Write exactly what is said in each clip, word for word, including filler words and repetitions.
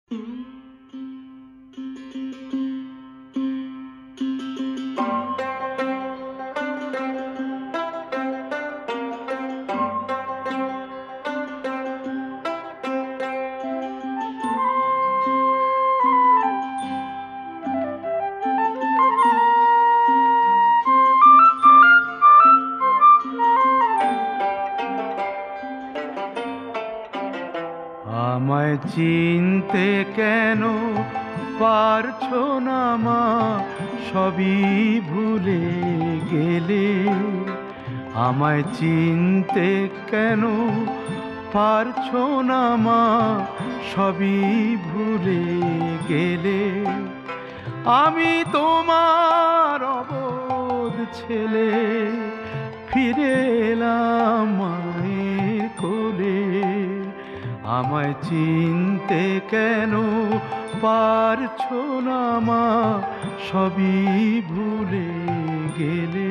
আমায় চিনতে কেন পারছো না মা, সবই ভুলে গেলে। আমায় চিনতে কেন পারছো না মা, সবই ভুলে গেলে। আমি তোমার অবোধ ছেলে, ফিরে এলাম মায়ের কোলে। আমায় চিনতে কেন পারছো না মা, সবই ভুলে গেলে।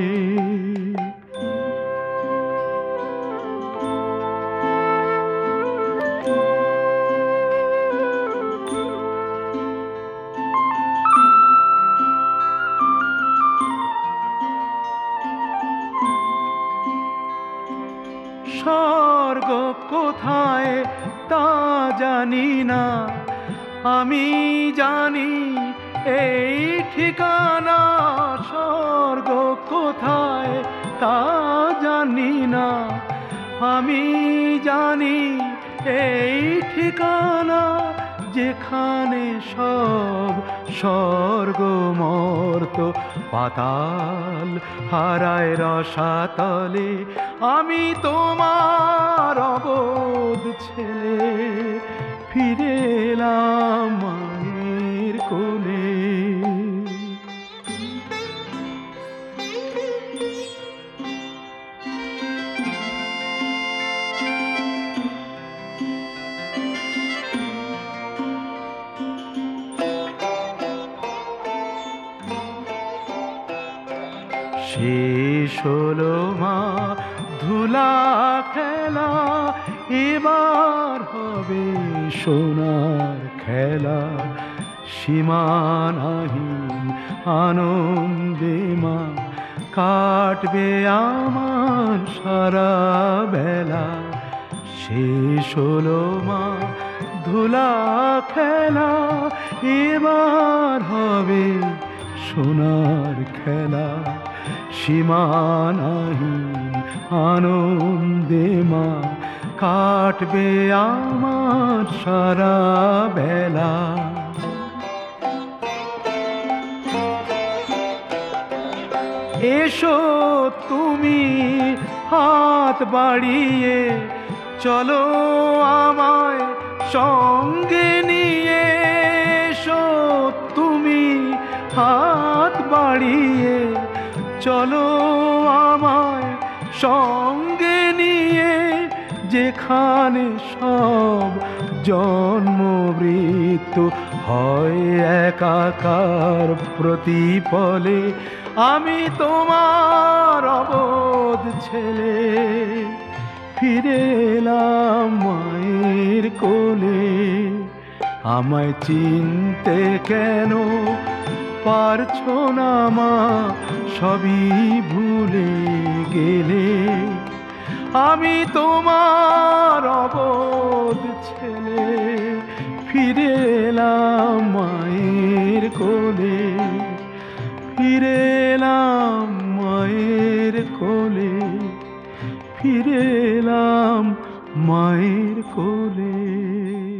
স্বর্গ কোথায় তা জানি না, আমি জানি এই ঠিকানা। স্বর্গ কোথায় তা জানি না, আমি জানি এই ঠিকানা। যেখানে সব স্বর্গ মর্ত পাতাল হারায় রসাতলে। আমি তোমার অবোধ ছেলে, ফিরে এলাম মায়ের কোলে। শেষ হলো মা ধুলা খেলা, এবার হবে সোনার খেলা। সীমানাহীন আনন্দে মা কাটবে আমার সারা বেলা। শেষ হলো মা ধুলা খেলা, এবার হবে সোনার খেলা। সীমানাহীন আনন্দে মা কাটবে আমার সারা বেলা। এসো তুমি হাত বাড়িয়ে, চলো আমায় সঙ্গে নিয়ে। এসো তুমি হাত বাড়িয়ে, চলো আমায় সঙ্গে নিয়ে। যেখানে সব জন্ম মৃত্যু হয় একাকার প্রতিপলে। আমি তোমার অবোধ ছেলে, ফিরে এলাম মায়ের কোলে। আমায় চিনতে কেন পারছো না মা, সবই ভুলে গেলে। আমি তোমার অবোধ ছেলে, ফিরে এলাম মায়ের কোলে। ফিরে এলাম মায়ের কোলে, ফিরে এলাম মায়ের কোলে।